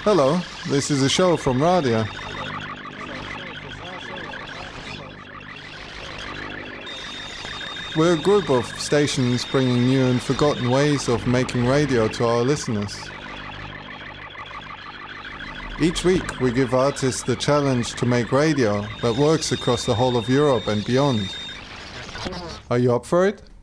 Hello, this is a show from Radio. We're a group of stations bringing new and forgotten ways of making radio to our listeners. Each week we give artists the challenge to make radio that works across the whole of Europe and beyond. Are you up for it?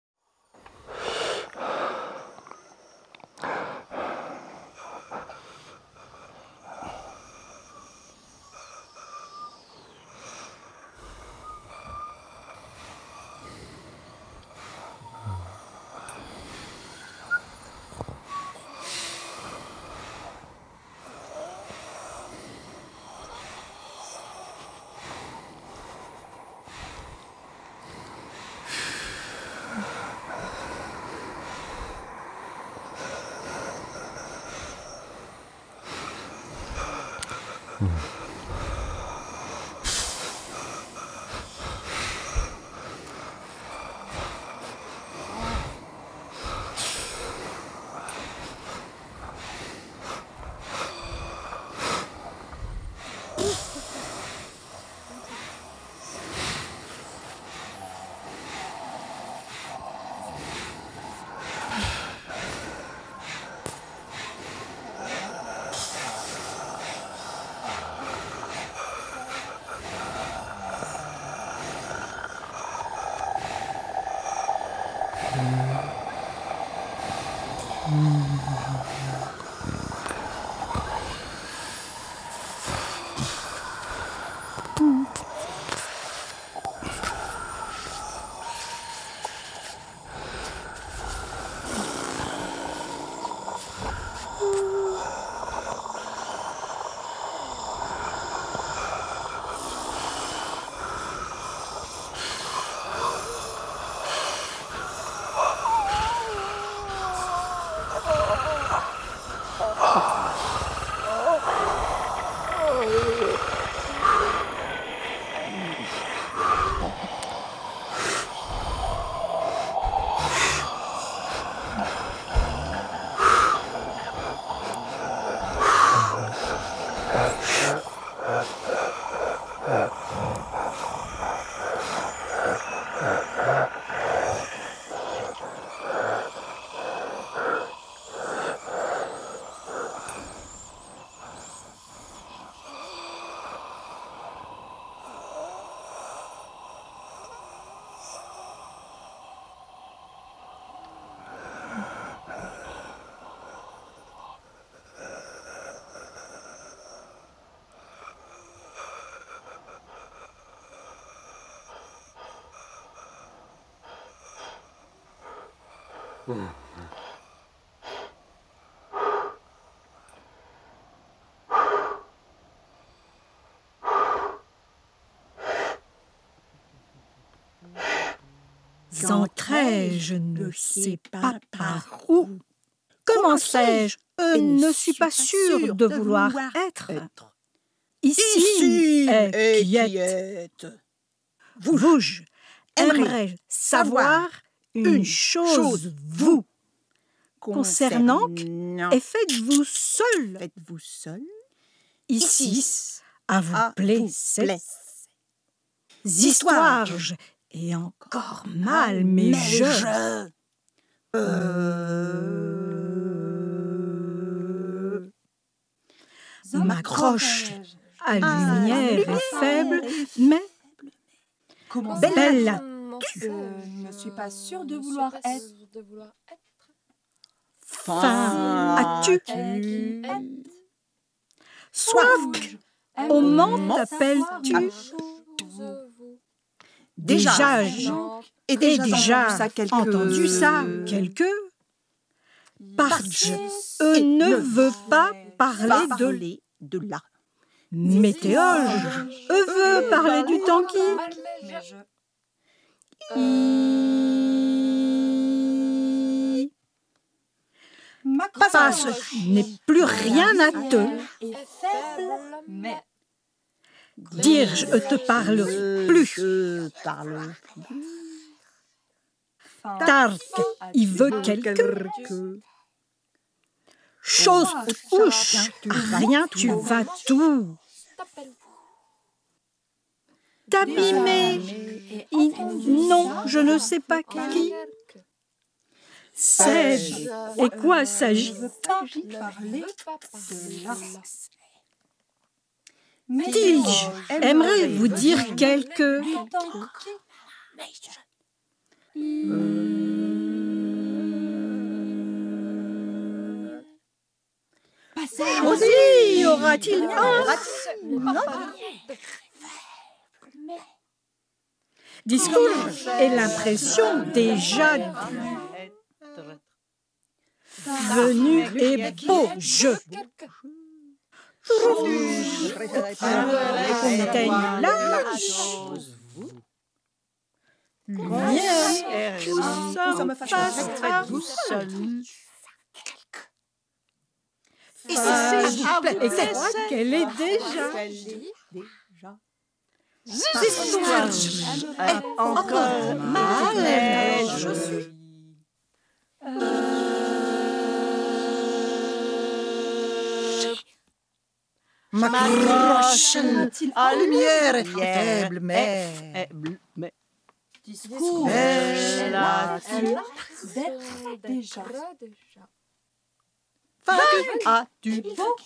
Entrais, je ne sais pas par où. Comment sais-je? Ne suis pas sûre de vouloir être. Ici est quiète. Vous, aimerais savoir une chose, vous. Concernant, et faites-vous seul. Ici, à vous plaît, ces histoires. Et encore mal, mais je m'accroche à lumière est faible, mais belle. Je ne suis pas sûre de vouloir être. Faim, as-tu soif? Au monde t'appelles-tu? Déjà entendu ça, quelques Parge ne veut pas parler de là. Météoge veut parler du temps qui passe, n'est plus rien à te dire, je te parle plus. Tarque, il veut quelque Chose, ouche, rien, tu vas tout. T'abîmer. Non, je ne sais pas qui. Sais-je. Et quoi s'agit? Je veux pas parler de là. Dis-je, aimerais vous dire quelque... Aussi, y aura-t-il un discours et l'impression déjà venu et beau jeu. Qu'on éteigne l'âge. Lumière, ça me fâche pas. Et s'il vous plaît, et c'est vrai qu'elle est déjà. Encore mal. Je suis. Ma croche à lumière est faible, mais Discours. Elle a D'être déjà. as-tu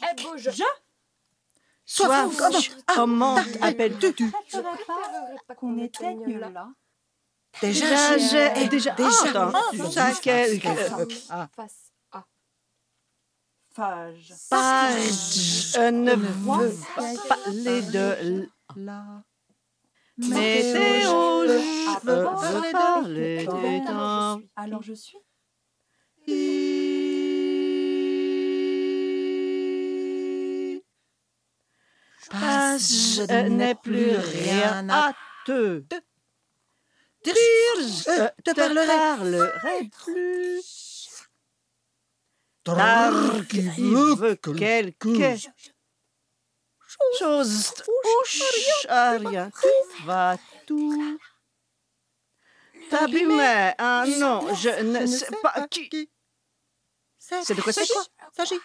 Soif. Comment appelles-tu Qu'on éteigne là. Déjà, j'ai déjà entendu ça quelque Face à. Phage. page. Je ne veux pas parler de là. Météo, je veux parler du temps. Alors je suis. Je n'ai plus rien à te dire. Je te parlerai plus. Tard qui veut quelque chose touche à rien, tu vas tout. T'abîmer un nom, je ne sais pas qui. C'est de quoi s'agit?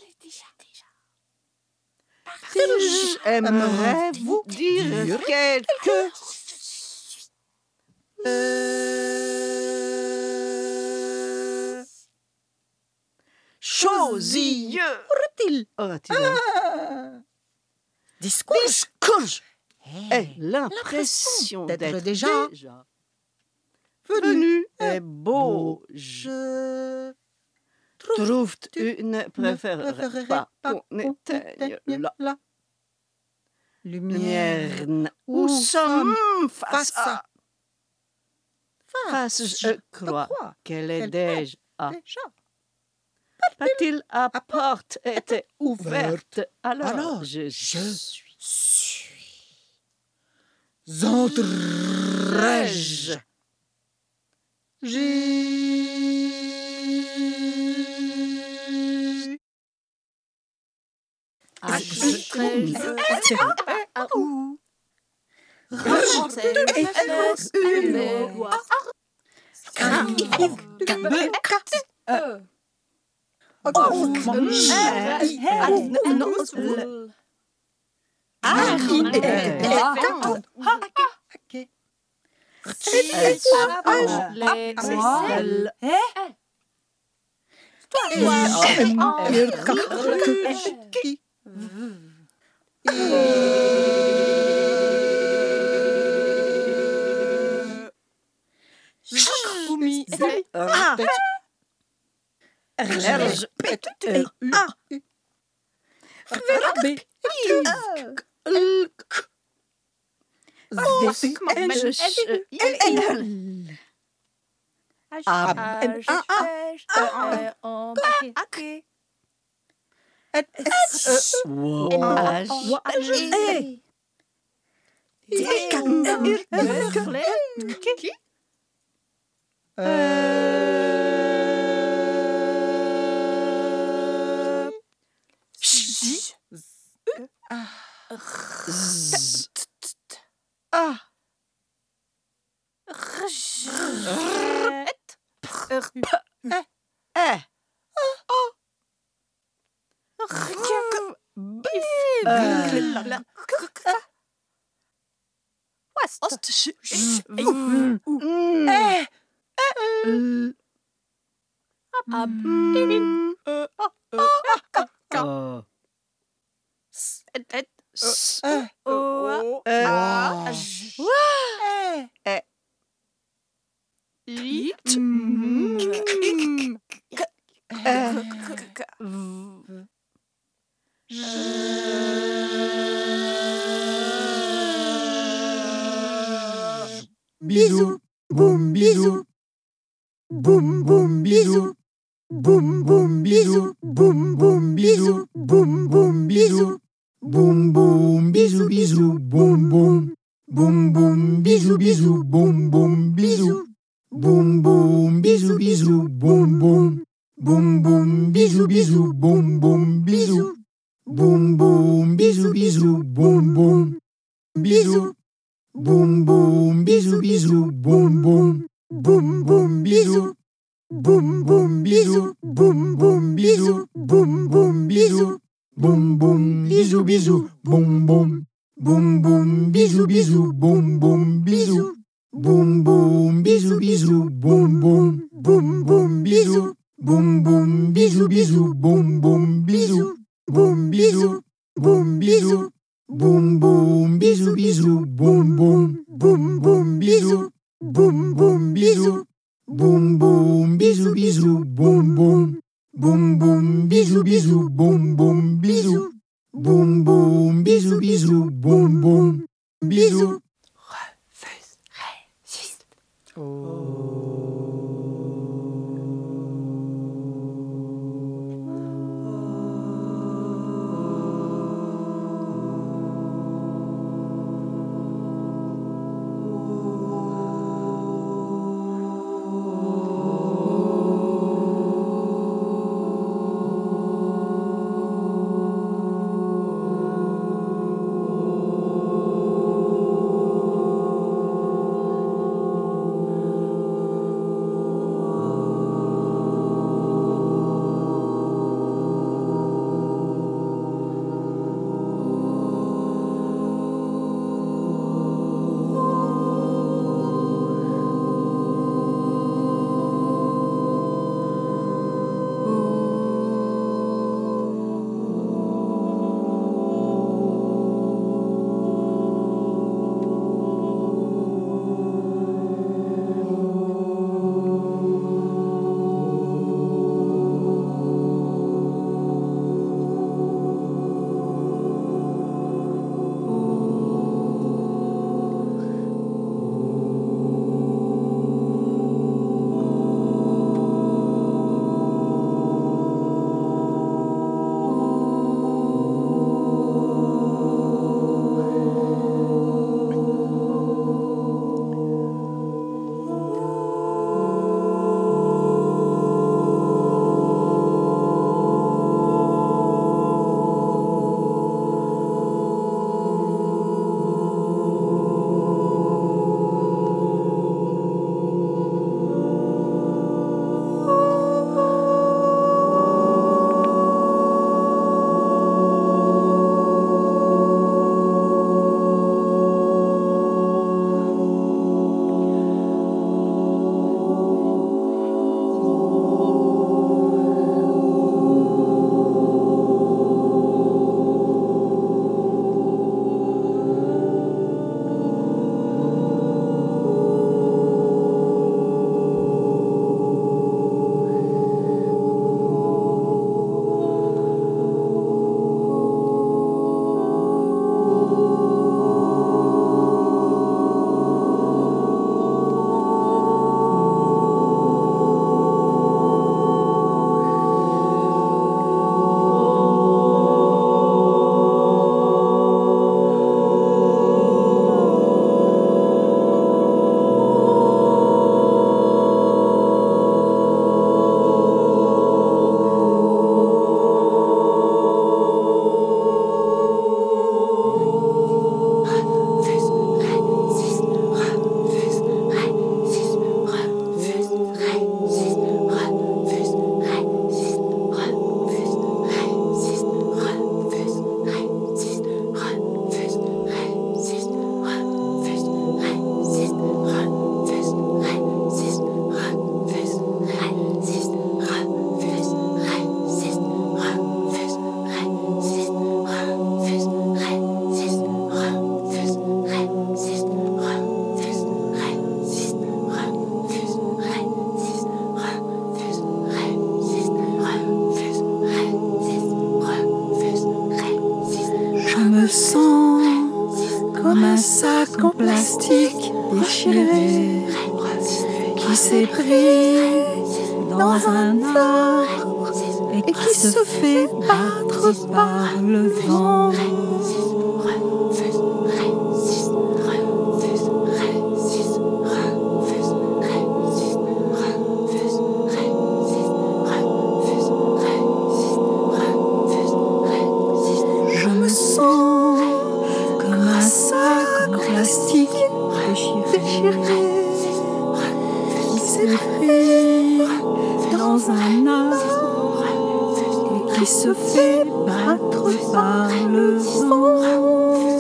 J'aimerais vous dire quelque chose. Aura-t-il Discours et l'impression d'être déjà venu est beau. Je trouve tu ne préférerais pas qu'on éteigne la lumière où sommes face à face. Je crois qu'elle est déjà. Pas-t-il à porte était ouverte, alors je suis. Entrerai-je? Bisous, boum, bisous. Boum, boum, bisous. Boum, boum, bisous. Boum, boum, bisous. Boum, boum, bisous. Boum, boum, bisous, bisous. Boum, boum. Boum, boum, bisous, bisous. Boum, boum, bisous. Boum, boum, bisous, bisous. Boum, boum. Boum, boum, bisous, bisous. Boum, boum, bisous. Boum, boum, bisous, bisous. Boum, boum. Bisous. Boum, boum, bisous, bisous. Boum, boum. Boum, boum, bisous. Boum, boum, bisous. Boum, boum, bisous. Boum, boum, bisous. Boum, boum, bisous, bisous. Boum, boum. Boum, boum, bisous, bisous. Boum, boum, bisous. Boum, boum, bisous, bisous. Boum, boum. Boum, boum, bisous. Boum, boum, bisous, bisous. Boum, boum, bisous. Boum, bisous. Boum, bisous. Boum, boum, bisous, bisous. Boum, boum. Boum, boum, bisous. Boum, boum, bisous. Boum, boum, bisous, bisous. Boum, boum. Boum, boum, bisous, bisous. Boum, boum, bisous. Boum, boum, bisous, bisous. Boum, boum, bisous. Refuse, résiste. plastique déchiré qui s'est pris dans un arbre et qui se fait battre par le vent. Je me sens comme un sac en plastique déchiré qui s'est pris dans un arbre et qui se fait battre par le vent.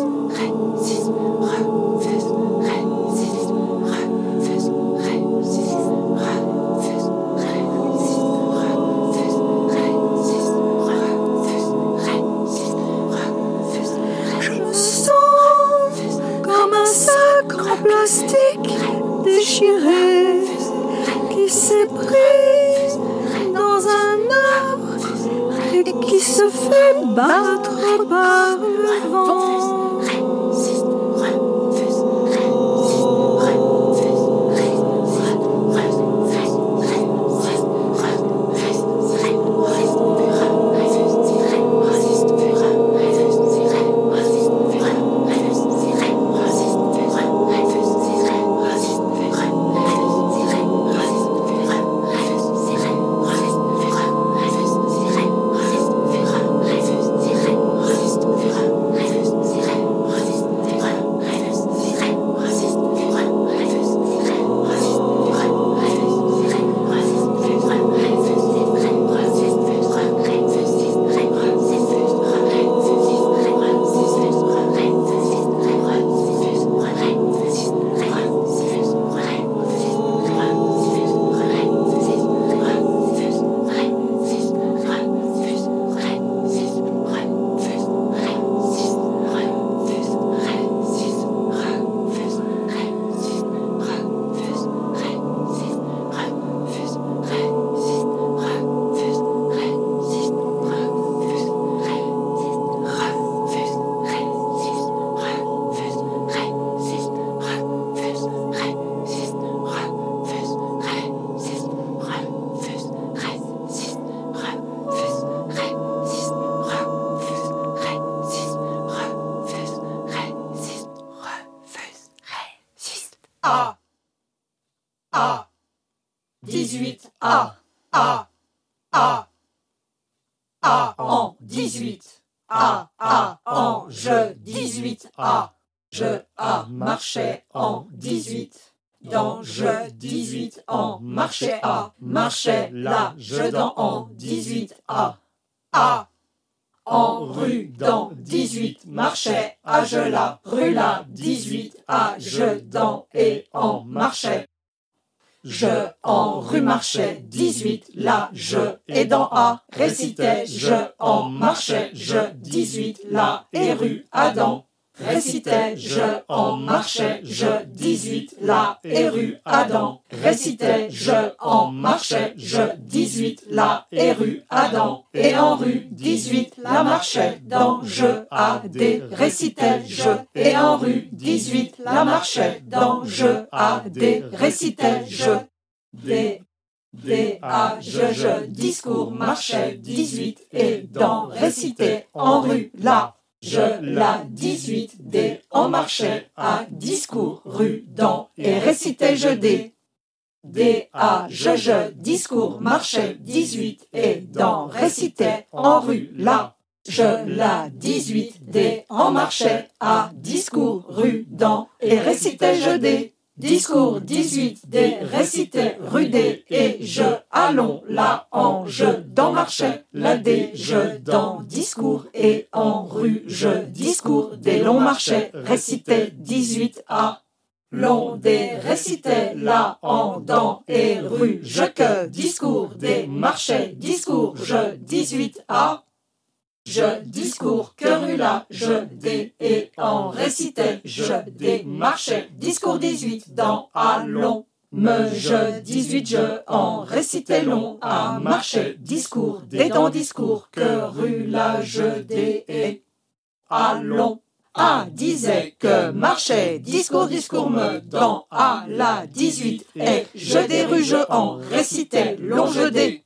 Plastique déchiré qui s'est pris dans un arbre et qui se fait battre par le vent. A 18 A en 18 A en je 18 A je A marchait en 18 dans je 18 en marchait A marchait là je dans en 18 A en rue dans 18 marchait à je la rue là 18 à je dans et en marchait je en rue marchait 18 là je et dans A récitait je en marchait je 18 là et rue Adam récitait je en marchait je 18 là et rue Adam récitait je en marchait je 18 là et rue Adam et en rue 18 là marchait dans je A D récitait je et en rue 18 là marchait dans je A D récitait je D A je discours marchait 18 et dans récitait en rue là je la 18 D en marchait à discours rue dans et récitait je D A je discours marchait 18 et dans récitait en rue là je la 18 D en marchait à discours rue dans et récitait je discours 18 D récitait rue D et je allons là en je dans marchait la D je dans discours et en rue je discours des longs marchait récitait 18 A long des récitait là en dans et rue je que discours des marchait discours je 18 A je discours que rue là je des et en récitait je des marchait discours 18 dans à long me je 18 je en récitait long à marchait discours des dans discours que rue là je des et à long A disait que marchait, discours, discours me, dans A la 18, et je des ruges en récitait, longe des.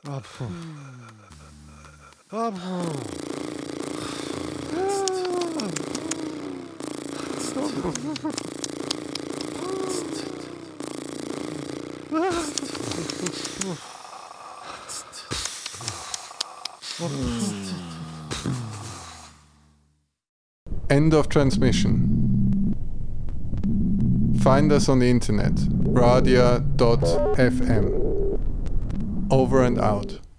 End of transmission. Find us on the internet, radia.fm. Over and out.